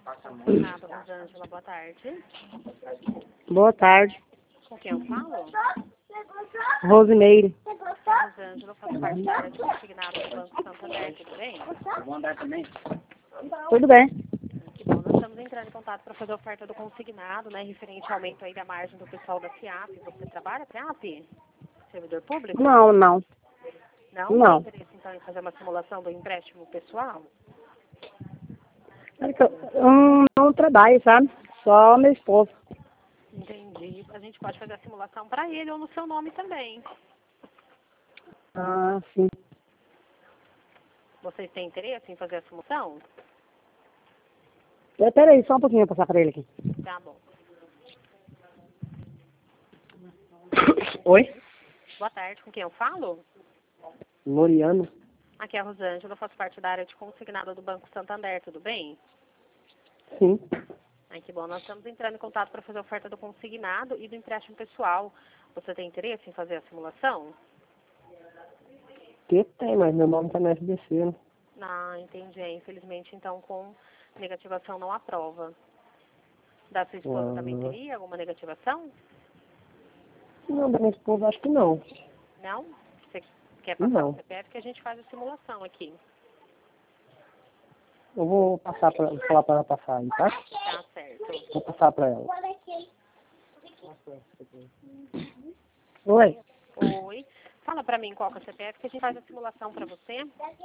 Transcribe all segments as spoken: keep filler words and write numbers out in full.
Nada, Rosângela, boa tarde. Boa tarde. Com quem eu falo? Rosimeire. Rosângela, eu faço parte da área de consignado do Banco Santander, tudo bem? Tudo bem. Que bom, nós estamos entrando em contato para fazer a oferta do consignado, né, referente ao aumento aí da margem do pessoal da FIAP. Você trabalha FIAP? Servidor público? Não, não. Não? Não. Tem interesse, então, em fazer uma simulação do empréstimo pessoal? Eu não trabalho, sabe? Só meu esposo. Entendi. A gente pode fazer a simulação para ele ou no seu nome também. Ah, sim. Vocês têm interesse em fazer a simulação? Espera aí, só um pouquinho pra passar pra ele aqui. Tá bom. Oi? Boa tarde, com quem eu falo? Loriano. Aqui é a Rosângela, eu faço parte da área de consignado do Banco Santander, tudo bem? Sim. Ai, que bom. Nós estamos entrando em contato para fazer a oferta do consignado e do empréstimo pessoal. Você tem interesse em fazer a simulação? Que tem, mas meu nome tá no S B C, né? Ah, entendi. Infelizmente, então, com negativação não aprova. Da sua esposa Ah, também teria alguma negativação? não, da minha esposa acho que não. Não? Você quer passar Não. o C P F que a gente faz a simulação aqui. Eu vou passar pra, vou falar pra ela passar aí, tá? Tá certo. Vou passar pra ela. Oi? Oi. Fala pra mim qual que é o C P F que a gente faz a simulação pra você.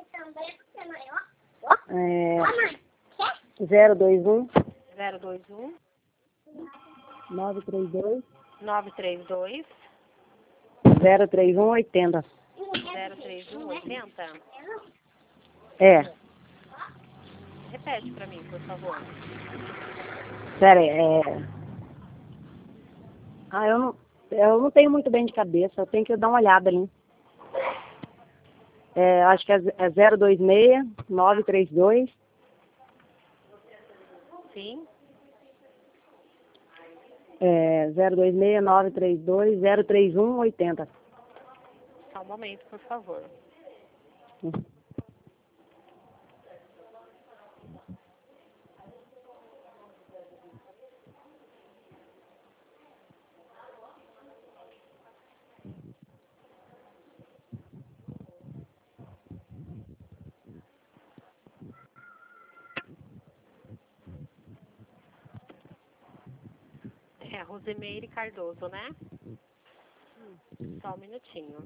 É, zero dois um, zero dois um, nove três dois, nove três dois, zero três um, oitenta. zero três um, oitenta. É. Repete pra mim, por favor. Pera aí, é... Ah, eu não, eu não tenho muito bem de cabeça, eu tenho que dar uma olhada ali. É, acho que é, é zero dois seis, nove três dois, Sim. é, zero dois seis, nove três dois, zero três um, oitenta. Só um momento, por favor. É Rosimeire Cardoso, né? Só um minutinho.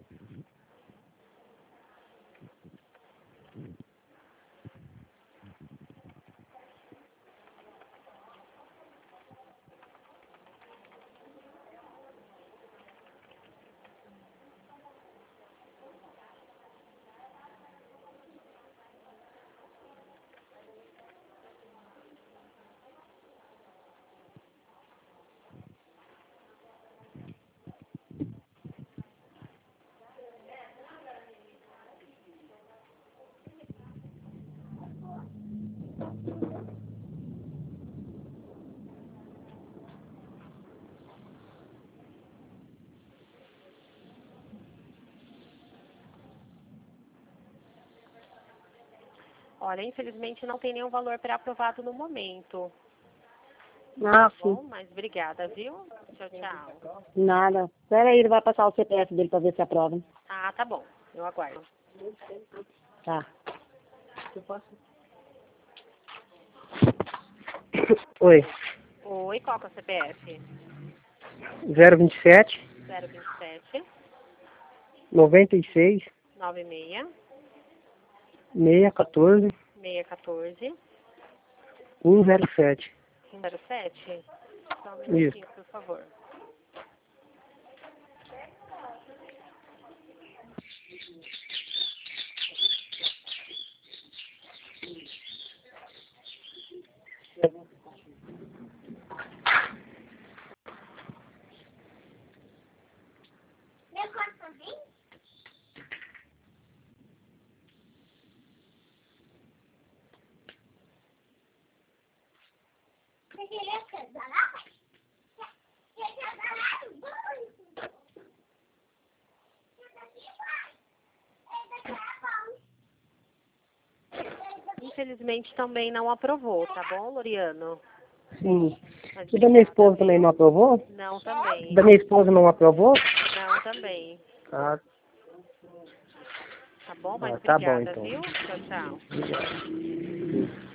Olha, infelizmente não tem nenhum valor pré-aprovado no momento. Ah, Bom, sim. mas obrigada, viu? Tchau, tchau. Nada. Espera aí, ele vai passar o C P F dele pra ver se aprova. Ah, tá bom. Eu aguardo. Tá. Oi. Oi, qual que é o C P F? zero vinte e sete, zero vinte e sete, noventa e seis, nove seis, seis um quatro, seis um quatro, um zero sete. um zero sete. Só um Isso. minutinho, por favor. Infelizmente também não aprovou, tá bom, Loriano? Sim. Mas E da minha obrigada, esposa também viu? não aprovou? Não, também. Da minha esposa não aprovou? Não, também. Ah, Tá bom? Mas ah tá bom obrigada, então. viu? Tchau, tchau. Obrigado.